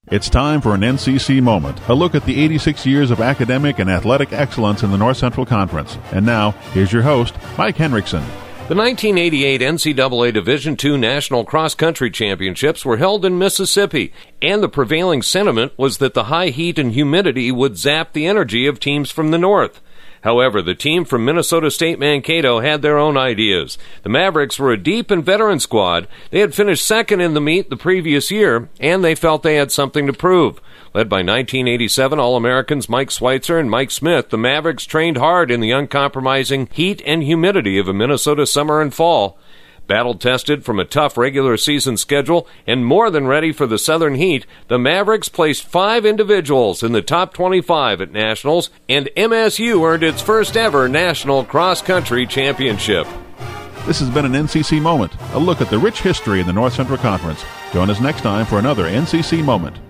It's time for an NCC Moment, a look at the 86 years of academic and athletic excellence in the North Central Conference. And now, here's your host, Mike Henriksen. The 1988 NCAA Division II National Cross Country Championships were held in Mississippi, and the prevailing sentiment was that the high heat and humidity would zap the energy of teams from the north. However, the team from Minnesota State Mankato had their own ideas. The Mavericks were a deep and veteran squad. They had finished second in the meet the previous year, and they felt they had something to prove. Led by 1987 All-Americans Mike Schweitzer and Mike Smith, the Mavericks trained hard in the uncompromising heat and humidity of a Minnesota summer and fall. Battle-tested from a tough regular season schedule and more than ready for the southern heat, the Mavericks placed 5 individuals in the top 25 at Nationals, and MSU earned its first ever National Cross Country Championship. This has been an NCC Moment, a look at the rich history in the North Central Conference. Join us next time for another NCC Moment.